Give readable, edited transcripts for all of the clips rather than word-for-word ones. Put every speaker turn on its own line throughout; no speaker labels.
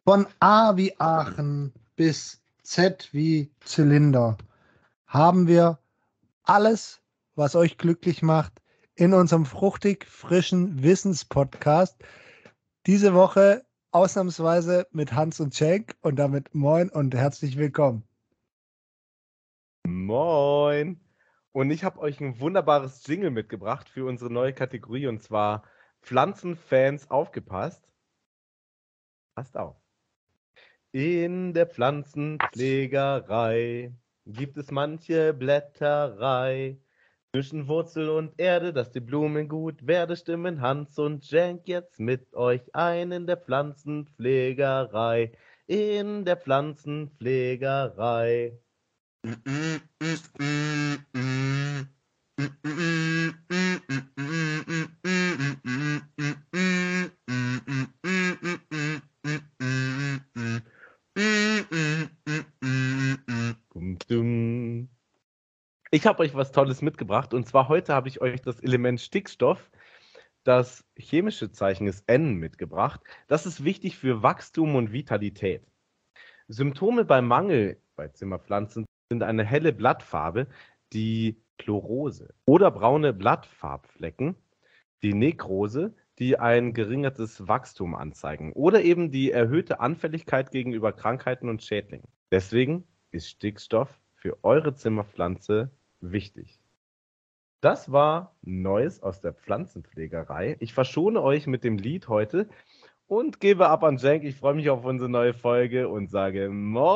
Von A wie Aachen bis Z wie Zylinder haben wir alles, was euch glücklich macht, in unserem fruchtig frischen Wissenspodcast. Diese Woche ausnahmsweise mit Hans und Cenk und damit moin und herzlich willkommen.
Moin! Und ich habe euch ein wunderbares Jingle mitgebracht für unsere neue Kategorie, und zwar Pflanzenfans aufgepasst. Passt auf. In der Pflanzenpflegerei gibt es manche Blätterei. Zwischen Wurzel und Erde, dass die Blumen gut werde, stimmen Hans und Cenk jetzt mit euch ein in der Pflanzenpflegerei. In der Pflanzenpflegerei. Ich habe euch was Tolles mitgebracht, und zwar heute habe ich euch das Element Stickstoff, das chemische Zeichen ist N, mitgebracht. Das ist wichtig für Wachstum und Vitalität. Symptome beim Mangel bei Zimmerpflanzen sind eine helle Blattfarbe, die Chlorose, oder braune Blattfarbflecken, die Nekrose, die ein geringertes Wachstum anzeigen, oder eben die erhöhte Anfälligkeit gegenüber Krankheiten und Schädlingen. Deswegen ist Stickstoff für eure Zimmerpflanze wichtig. Das war Neues aus der Pflanzenpflegerei. Ich verschone euch mit dem Lied heute und gebe ab an Cenk. Ich freue mich auf unsere neue Folge und sage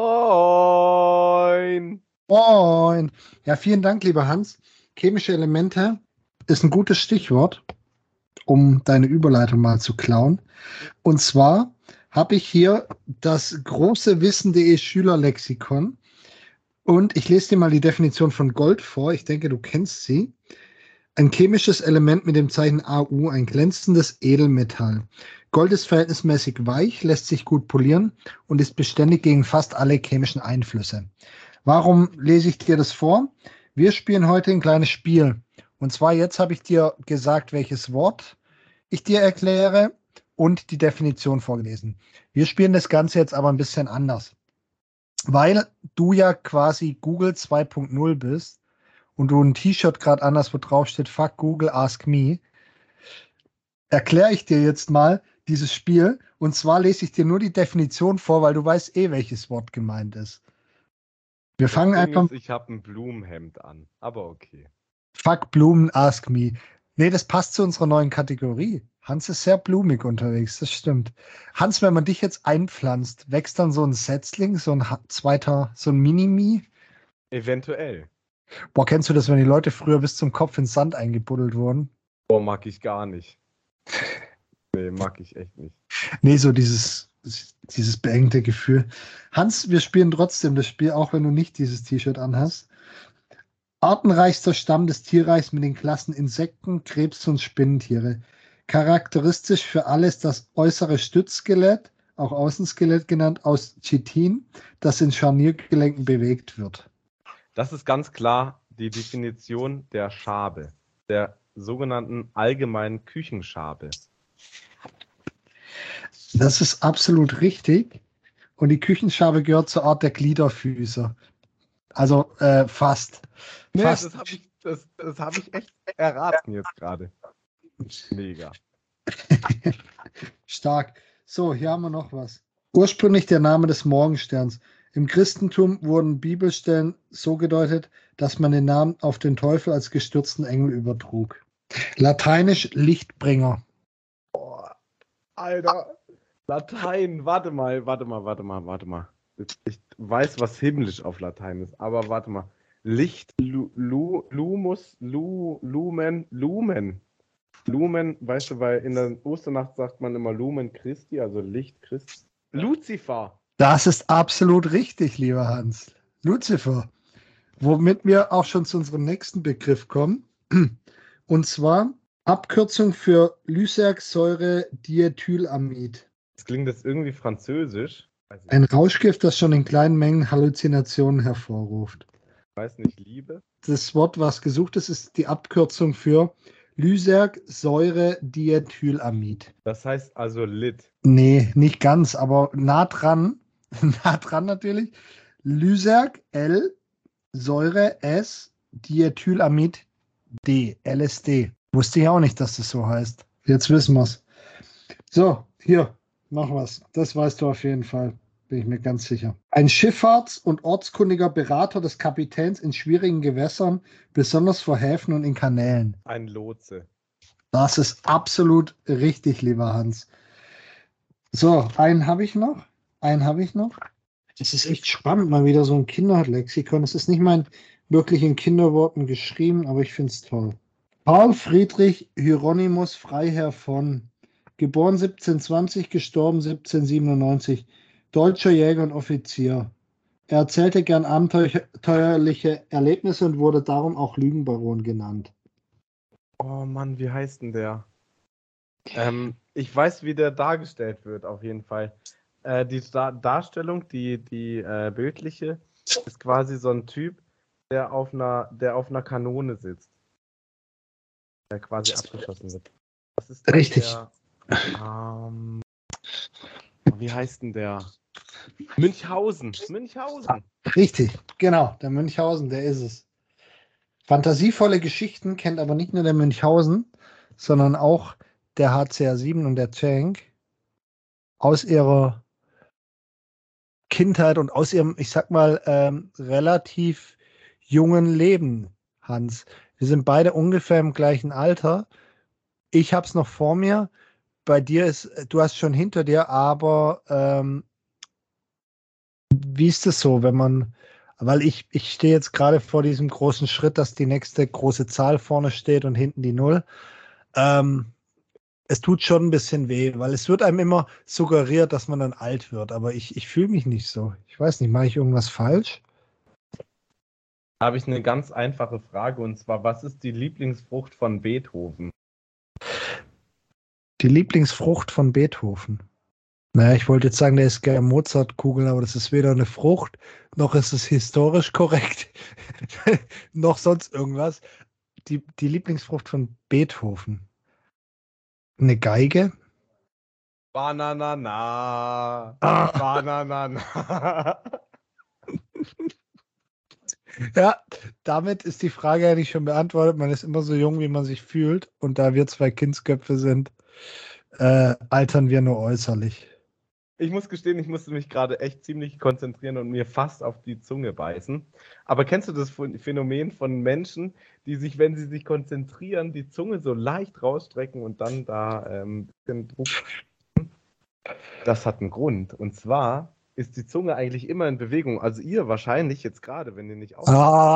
Moin!
Moin! Ja, vielen Dank, lieber Hans. Chemische Elemente ist ein gutes Stichwort, um deine Überleitung mal zu klauen. Und zwar habe ich hier das große Wissen.de Schülerlexikon und ich lese dir mal die Definition von Gold vor. Ich denke, du kennst sie. Ein chemisches Element mit dem Zeichen Au, ein glänzendes Edelmetall. Gold ist verhältnismäßig weich, lässt sich gut polieren und ist beständig gegen fast alle chemischen Einflüsse. Warum lese ich dir das vor? Wir spielen heute ein kleines Spiel. Und zwar jetzt habe ich dir gesagt, welches Wort ich dir erkläre und die Definition vorgelesen. Wir spielen das Ganze jetzt aber ein bisschen anders. Weil du ja quasi Google 2.0 bist und du ein T-Shirt gerade anhast, wo drauf steht, Fuck Google, ask me, erkläre ich dir jetzt mal dieses Spiel. Und zwar lese ich dir nur die Definition vor, weil du weißt welches Wort gemeint ist. Wir fangen einfach.
Ich habe ein Blumenhemd an, aber okay.
Fuck Blumen, ask me. Nee, das passt zu unserer neuen Kategorie. Hans ist sehr blumig unterwegs, das stimmt. Hans, wenn man dich jetzt einpflanzt, wächst dann so ein Setzling, so ein zweiter, so ein Mini-Me?
Eventuell.
Boah, kennst du das, wenn die Leute früher bis zum Kopf ins Sand eingebuddelt wurden?
Boah, mag ich gar nicht. Nee, mag ich echt nicht.
Nee, so dieses beengte Gefühl. Hans, wir spielen trotzdem das Spiel, auch wenn du nicht dieses T-Shirt anhast. Artenreichster Stamm des Tierreichs mit den Klassen Insekten, Krebs und Spinnentiere. Charakteristisch für alles das äußere Stützskelett, auch Außenskelett genannt, aus Chitin, das in Scharniergelenken bewegt wird.
Das ist ganz klar die Definition der Schabe, der sogenannten allgemeinen Küchenschabe.
Das ist absolut richtig. Und die Küchenschabe gehört zur Art der Gliederfüßer. Also fast.
Nee,
fast.
das hab ich echt erraten jetzt gerade. Mega.
Stark. So, hier haben wir noch was. Ursprünglich der Name des Morgensterns. Im Christentum wurden Bibelstellen so gedeutet, dass man den Namen auf den Teufel als gestürzten Engel übertrug. Lateinisch Lichtbringer.
Boah, Alter. Latein, warte mal. Ich weiß, was himmlisch auf Latein ist, aber warte mal. Licht, Lumus, Lumen. Lumen, weißt du, weil in der Osternacht sagt man immer Lumen Christi, also Licht Christi. Luzifer.
Das ist absolut richtig, lieber Hans. Luzifer. Womit wir auch schon zu unserem nächsten Begriff kommen. Und zwar Abkürzung für Lysergsäure-Diethylamid.
Das klingt jetzt irgendwie französisch.
Ein Rauschgift, das schon in kleinen Mengen Halluzinationen hervorruft.
Ich weiß nicht, Liebe.
Das Wort, was gesucht ist, ist die Abkürzung für Lysergsäure-Diethylamid.
Das heißt also Lit.
Nee, nicht ganz, aber nah dran. Nah dran natürlich. Lyserg, L, Säure, S, Diethylamid, D, LSD. Wusste ich auch nicht, dass das so heißt. Jetzt wissen wir es. So, hier, mach was. Das weißt du auf jeden Fall, bin ich mir ganz sicher. Ein Schifffahrts- und ortskundiger Berater des Kapitäns in schwierigen Gewässern, besonders vor Häfen und in Kanälen.
Ein Lotse.
Das ist absolut richtig, lieber Hans. So, einen habe ich noch. Das ist echt spannend, mal wieder so ein Kinderlexikon. Es ist nicht mein wirklich in Kinderworten geschrieben, aber ich finde es toll. Karl Friedrich Hieronymus Freiherr von, geboren 1720, gestorben 1797, deutscher Jäger und Offizier. Er erzählte gern abenteuerliche Erlebnisse und wurde darum auch Lügenbaron genannt.
Oh Mann, wie heißt denn der? Ich weiß, wie der dargestellt wird, auf jeden Fall. Die Darstellung, die bildliche, ist quasi so ein Typ, der auf einer Kanone sitzt. Der quasi abgeschossen wird. Das ist dann
Richtig.
wie heißt denn der? Münchhausen.
Richtig, genau, der Münchhausen, der ist es. Fantasievolle Geschichten kennt aber nicht nur der Münchhausen, sondern auch der HCR7 und der Cenk aus ihrer Kindheit und aus ihrem, ich sag mal, relativ jungen Leben, Hans. Wir sind beide ungefähr im gleichen Alter. Ich habe es noch vor mir. Bei dir du hast schon hinter dir, aber wie ist es so, weil ich stehe jetzt gerade vor diesem großen Schritt, dass die nächste große Zahl vorne steht und hinten die Null. Es tut schon ein bisschen weh, weil es wird einem immer suggeriert, dass man dann alt wird, aber ich fühle mich nicht so. Ich weiß nicht, mache ich irgendwas falsch?
Da habe ich eine ganz einfache Frage, und zwar, was ist die Lieblingsfrucht von Beethoven?
Die Lieblingsfrucht von Beethoven. Naja, ich wollte jetzt sagen, der ist gerne Mozartkugeln, aber das ist weder eine Frucht, noch ist es historisch korrekt, noch sonst irgendwas. Die Lieblingsfrucht von Beethoven. Eine Geige?
Bananana.
Ah.
Bananana.
Ja, damit ist die Frage eigentlich schon beantwortet. Man ist immer so jung, wie man sich fühlt. Und da wir zwei Kindsköpfe sind, altern wir nur äußerlich.
Ich muss gestehen, ich musste mich gerade echt ziemlich konzentrieren und mir fast auf die Zunge beißen. Aber kennst du das Phänomen von Menschen, die sich, wenn sie sich konzentrieren, die Zunge so leicht rausstrecken und dann da ein bisschen Druck? Das hat einen Grund. Und zwar ist die Zunge eigentlich immer in Bewegung. Also ihr wahrscheinlich jetzt gerade, wenn ihr nicht aufpasst.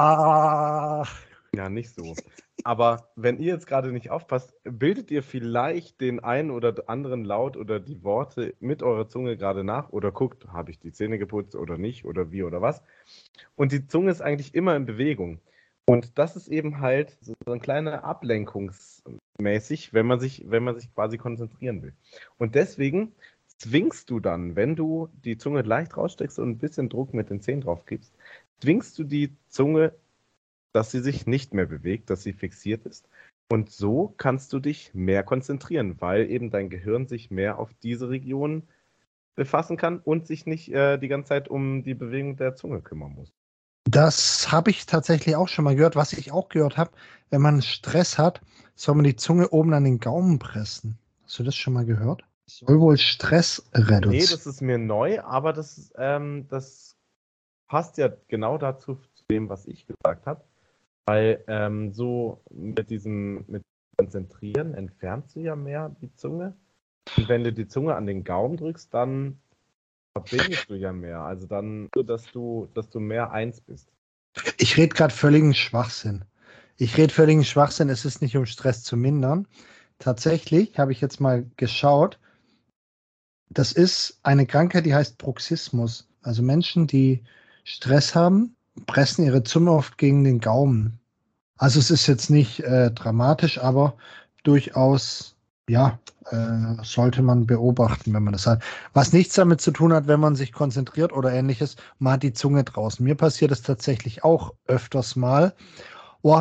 Ja, nicht so. Aber wenn ihr jetzt gerade nicht aufpasst, bildet ihr vielleicht den einen oder anderen Laut oder die Worte mit eurer Zunge gerade nach oder guckt, habe ich die Zähne geputzt oder nicht oder wie oder was. Und die Zunge ist eigentlich immer in Bewegung. Und das ist eben halt so ein kleiner ablenkungsmäßig, wenn man sich quasi konzentrieren will. Und deswegen zwingst du dann, wenn du die Zunge leicht raussteckst und ein bisschen Druck mit den Zähnen drauf gibst, zwingst du die Zunge, dass sie sich nicht mehr bewegt, dass sie fixiert ist. Und so kannst du dich mehr konzentrieren, weil eben dein Gehirn sich mehr auf diese Region befassen kann und sich nicht die ganze Zeit um die Bewegung der Zunge kümmern muss.
Das habe ich tatsächlich auch schon mal gehört. Was ich auch gehört habe, wenn man Stress hat, soll man die Zunge oben an den Gaumen pressen. Hast du das schon mal gehört? Soll wohl Stress reduzieren.
Nee, das ist mir neu, aber das passt ja genau dazu, zu dem, was ich gesagt habe. Weil so mit Konzentrieren entfernst du ja mehr die Zunge. Und wenn du die Zunge an den Gaumen drückst, dann verbindest du ja mehr. Also dann, dass du mehr eins bist.
Ich rede gerade völligen Schwachsinn. Es ist nicht, um Stress zu mindern. Tatsächlich habe ich jetzt mal geschaut, das ist eine Krankheit, die heißt Bruxismus. Also Menschen, die Stress haben, pressen ihre Zunge oft gegen den Gaumen. Also es ist jetzt nicht dramatisch, aber durchaus, ja, sollte man beobachten, wenn man das hat. Was nichts damit zu tun hat, wenn man sich konzentriert oder ähnliches, man hat die Zunge draußen. Mir passiert es tatsächlich auch öfters mal. Oh,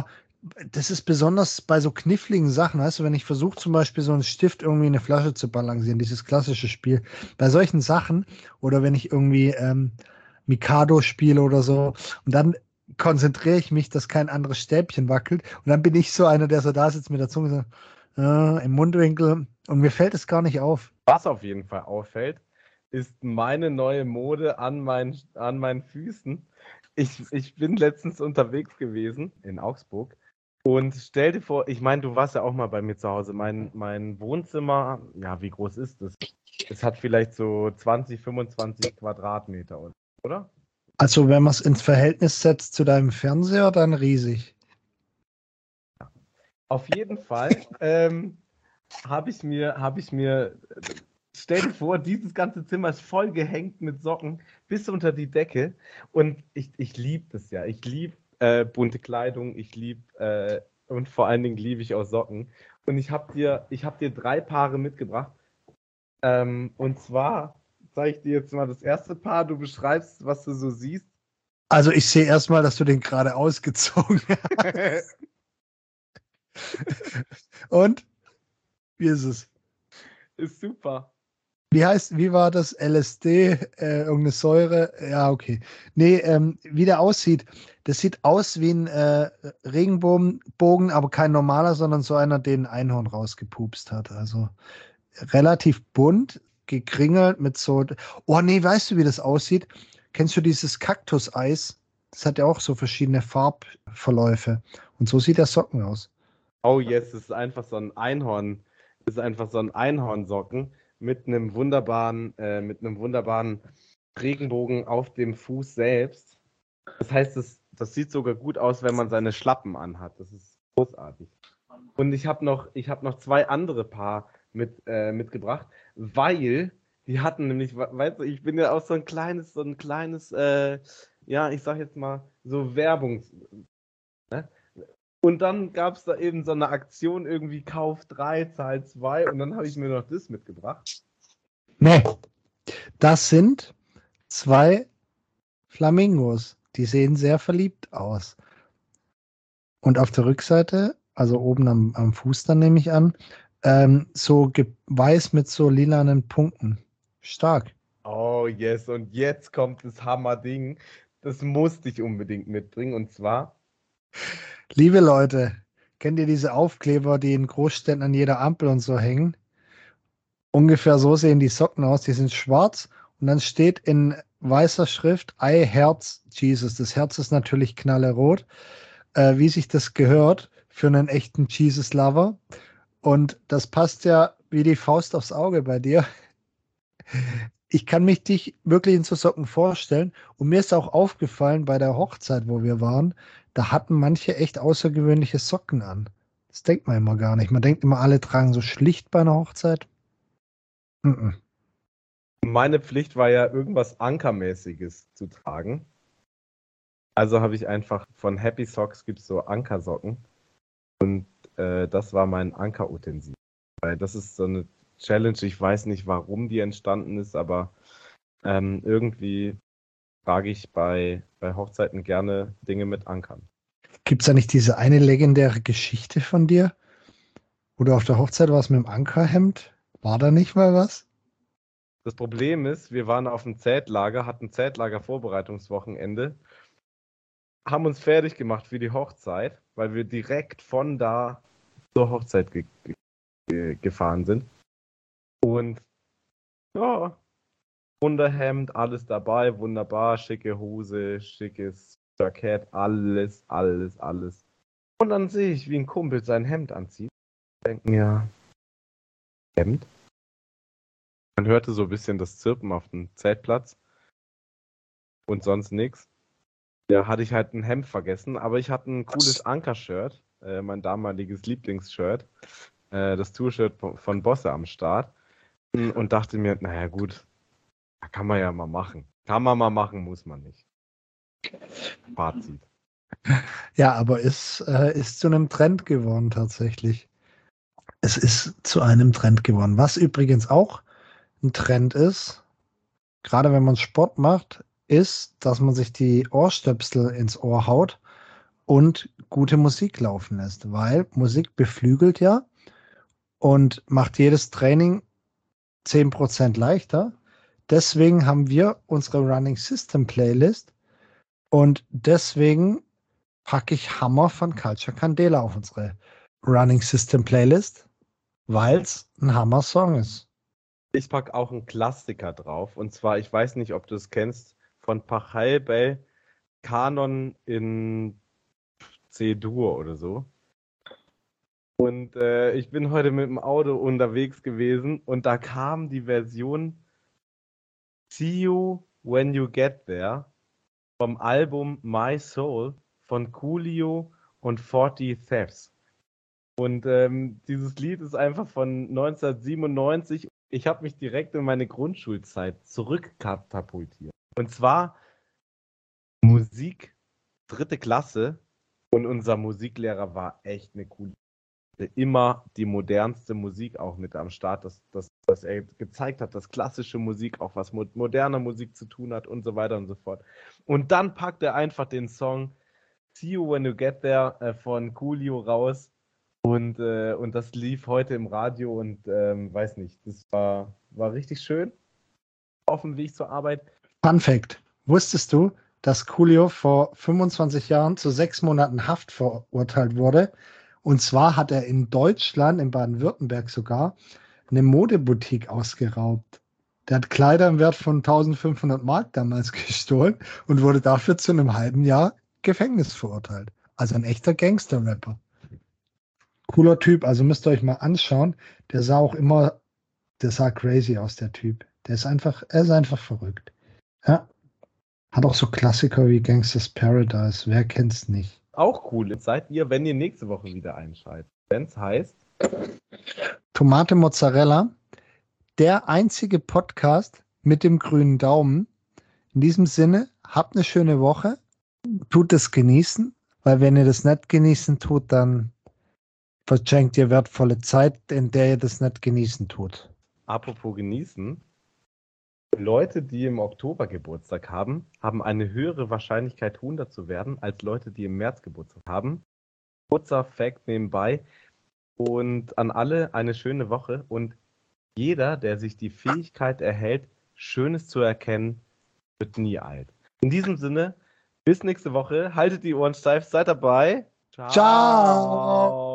das ist besonders bei so kniffligen Sachen, weißt du, wenn ich versuche zum Beispiel so einen Stift irgendwie in eine Flasche zu balancieren, dieses klassische Spiel, bei solchen Sachen oder wenn ich irgendwie Mikado spiele oder so und dann konzentriere ich mich, dass kein anderes Stäbchen wackelt und dann bin ich so einer, der so da sitzt mit der Zunge so im Mundwinkel und mir fällt es gar nicht auf.
Was auf jeden Fall auffällt, ist meine neue Mode an meinen Füßen. Ich bin letztens unterwegs gewesen in Augsburg und stell dir vor, ich meine, du warst ja auch mal bei mir zu Hause. Mein Wohnzimmer, ja, wie groß ist es? Es hat vielleicht so 20, 25 Quadratmeter, oder?
Also wenn man es ins Verhältnis setzt zu deinem Fernseher, dann riesig.
Auf jeden Fall habe ich mir, stell dir vor, dieses ganze Zimmer ist voll gehängt mit Socken bis unter die Decke. Und ich liebe das ja. Ich liebe bunte Kleidung, und vor allen Dingen liebe ich auch Socken. Und ich hab dir 3 Paare mitgebracht. Und zwar zeige ich dir jetzt mal das erste Paar. Du beschreibst, was du so siehst.
Also ich sehe erstmal, dass du den gerade ausgezogen hast. Und wie ist es?
Ist super.
Wie war das? LSD, irgendeine Säure? Ja, okay. Nee, wie der aussieht, das sieht aus wie ein Regenbogen, aber kein normaler, sondern so einer, den ein Einhorn rausgepupst hat. Also relativ bunt, gekringelt mit so. Oh nee, weißt du, wie das aussieht? Kennst du dieses Kaktuseis? Das hat ja auch so verschiedene Farbverläufe. Und so sieht der Socken aus.
Oh yes, es ist einfach so ein Einhorn. Es ist einfach so ein Einhornsocken mit einem wunderbaren Regenbogen auf dem Fuß selbst. Das heißt, das sieht sogar gut aus, wenn man seine Schlappen anhat. Das ist großartig. Und ich hab noch 2 andere Paar mitgebracht, weil die hatten nämlich, weißt du, ich bin ja auch so ein kleines, ja, ich sag jetzt mal, so Werbungs, ne? Und dann gab es da eben so eine Aktion, irgendwie Kauf 3, Zahl 2 und dann habe ich mir noch das mitgebracht.
Nee, das sind zwei Flamingos. Die sehen sehr verliebt aus. Und auf der Rückseite, also oben am Fuß dann nehme ich an, so weiß mit so lilanen Punkten. Stark.
Oh yes, und jetzt kommt das Hammerding. Das musste ich unbedingt mitbringen und zwar,
Liebe Leute, kennt ihr diese Aufkleber, die in Großstädten an jeder Ampel und so hängen? Ungefähr so sehen die Socken aus. Die sind schwarz und dann steht in weißer Schrift I Herz Jesus. Das Herz ist natürlich knallerot, wie sich das gehört für einen echten Jesus-Lover. Und das passt ja wie die Faust aufs Auge bei dir. Ich kann mich dich wirklich in so Socken vorstellen. Und mir ist auch aufgefallen bei der Hochzeit, wo wir waren, da hatten manche echt außergewöhnliche Socken an. Das denkt man immer gar nicht. Man denkt immer, alle tragen so schlicht bei einer Hochzeit. Mhm.
meine Pflicht war ja irgendwas Ankermäßiges zu tragen. Also habe ich einfach von Happy Socks gibt es so Ankersocken. Und das war mein Ankerutensil. Weil das ist so eine Challenge, ich weiß nicht, warum die entstanden ist, aber irgendwie trage ich bei Hochzeiten gerne Dinge mit Ankern.
Gibt es da nicht diese eine legendäre Geschichte von dir, wo du auf der Hochzeit warst mit dem Ankerhemd? War da nicht mal was?
Das Problem ist, wir waren auf dem Zeltlager, hatten Zeltlager-Vorbereitungswochenende, haben uns fertig gemacht für die Hochzeit, weil wir direkt von da zur Hochzeit gefahren sind. Und ja, Unterhemd, alles dabei, wunderbar, schicke Hose, schickes Jackett, alles, alles, alles. Und dann sehe ich, wie ein Kumpel sein Hemd anzieht. Denke mir, Hemd? Man hörte so ein bisschen das Zirpen auf dem Zeltplatz und sonst nichts. Ja, hatte ich halt ein Hemd vergessen, aber ich hatte ein cooles Anker-Shirt, mein damaliges Lieblingsshirt, das Tour-Shirt von Bosse am Start und dachte mir, naja gut, kann man ja mal machen. Kann man mal machen, muss man nicht. Fazit.
Ja, aber ist zu einem Trend geworden tatsächlich. Es ist zu einem Trend geworden. Was übrigens auch ein Trend ist, gerade wenn man Sport macht, ist, dass man sich die Ohrstöpsel ins Ohr haut und gute Musik laufen lässt, weil Musik beflügelt ja und macht jedes Training 10% leichter. Deswegen haben wir unsere Running System Playlist und deswegen packe ich Hammer von Culture Candela auf unsere Running System Playlist, weil es ein Hammer-Song ist.
Ich packe auch einen Klassiker drauf. Und zwar, ich weiß nicht, ob du es kennst, von Pachelbel, Kanon in C-Dur oder so. Und ich bin heute mit dem Auto unterwegs gewesen und da kam die Version See You When You Get There vom Album My Soul von Coolio und 40 Thefts. Und dieses Lied ist einfach von 1997. Ich habe mich direkt in meine Grundschulzeit zurückkatapultiert. Und zwar Musik, 3. Klasse. Und unser Musiklehrer war echt eine coole. Immer die modernste Musik auch mit am Start, dass er gezeigt hat, dass klassische Musik auch was mit moderner Musik zu tun hat und so weiter und so fort. Und dann packt er einfach den Song See You When You Get There von Coolio raus und das lief heute im Radio und weiß nicht, das war richtig schön auf dem Weg zur Arbeit.
Fun Fact: Wusstest du, dass Coolio vor 25 Jahren zu 6 Monaten Haft verurteilt wurde? Und zwar hat er in Deutschland, in Baden-Württemberg sogar, eine Modeboutique ausgeraubt. Der hat Kleider im Wert von 1500 Mark damals gestohlen und wurde dafür zu einem halben Jahr Gefängnis verurteilt. Also ein echter Gangster-Rapper. Cooler Typ, also müsst ihr euch mal anschauen. Der sah crazy aus, der Typ. Er ist einfach verrückt. Ja. Hat auch so Klassiker wie Gangsters Paradise. Wer kennt's nicht?
Auch cool seid ihr, wenn ihr nächste Woche wieder einschaltet. Wenn es heißt
Tomate Mozzarella, der einzige Podcast mit dem grünen Daumen. In diesem Sinne, habt eine schöne Woche. Tut es genießen, weil wenn ihr das nicht genießen tut, dann verschenkt ihr wertvolle Zeit, in der ihr das nicht genießen tut.
apropos genießen, Leute, die im Oktober Geburtstag haben, haben eine höhere Wahrscheinlichkeit, 100 zu werden, als Leute, die im März Geburtstag haben. Kurzer Fact nebenbei. Und an alle eine schöne Woche. Und jeder, der sich die Fähigkeit erhält, Schönes zu erkennen, wird nie alt. In diesem Sinne, bis nächste Woche. Haltet die Ohren steif, seid dabei.
Ciao.